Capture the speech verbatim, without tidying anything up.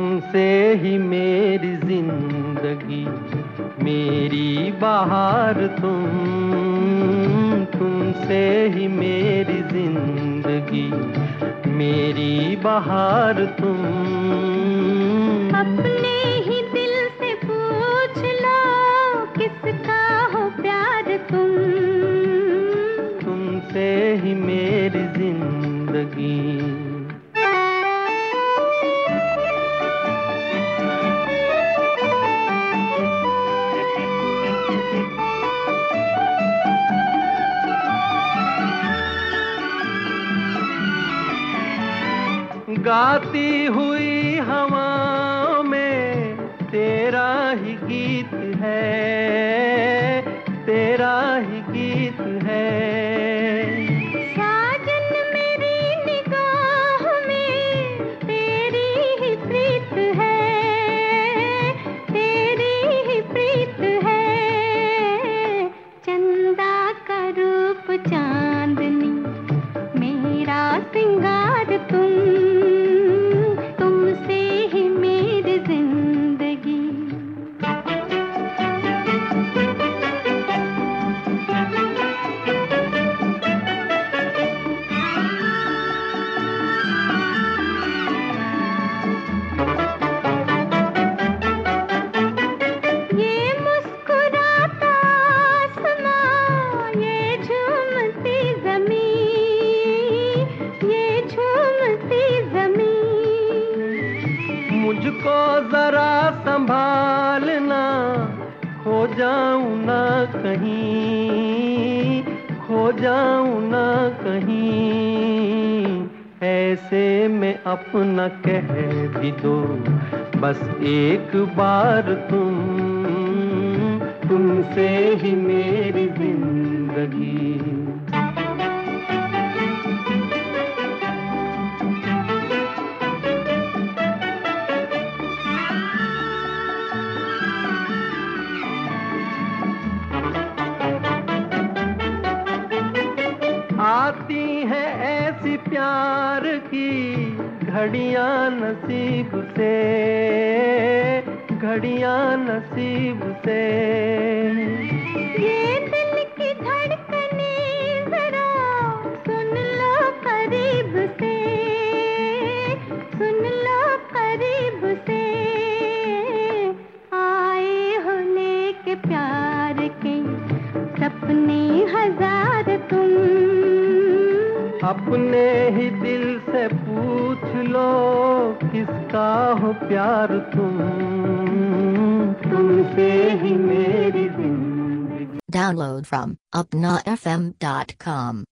तुमसे ही मेरी जिंदगी, मेरी बहार तुम, तुमसे ही मेरी जिंदगी, मेरी बहार तुम। अपने ही दिल से पूछ लो किसका हो प्यार तुम, तुमसे ही मेरी जिंदगी। गाती हुई हवा में तेरा ही गीत है, तेरा ही गीत है। साजन मेरी निगाह में तेरी ही प्रीत है, तेरी ही प्रीत है। चंदा का रूप चांदनी मेरा सिंगार तुम, मुझको जरा संभालना, खो जाऊं ना कहीं, खो जाऊं ना कहीं। ऐसे में अपना कह भी दो बस एक बार तुम, तुमसे ही मेरी जिंदगी। आती है ऐसी प्यार की घड़ियां नसीब से, घड़ियां नसीब से। ये दिल की धड़कने जरा सुन लो करीब से, सुन लो करीब से। आए हो लेके प्यार के सपने हजार तुम, अपने ही दिल से पूछ लो किसका हो प्यार तुम, तुमसे ही मेरी जिंदगी। Download from upna f m dot com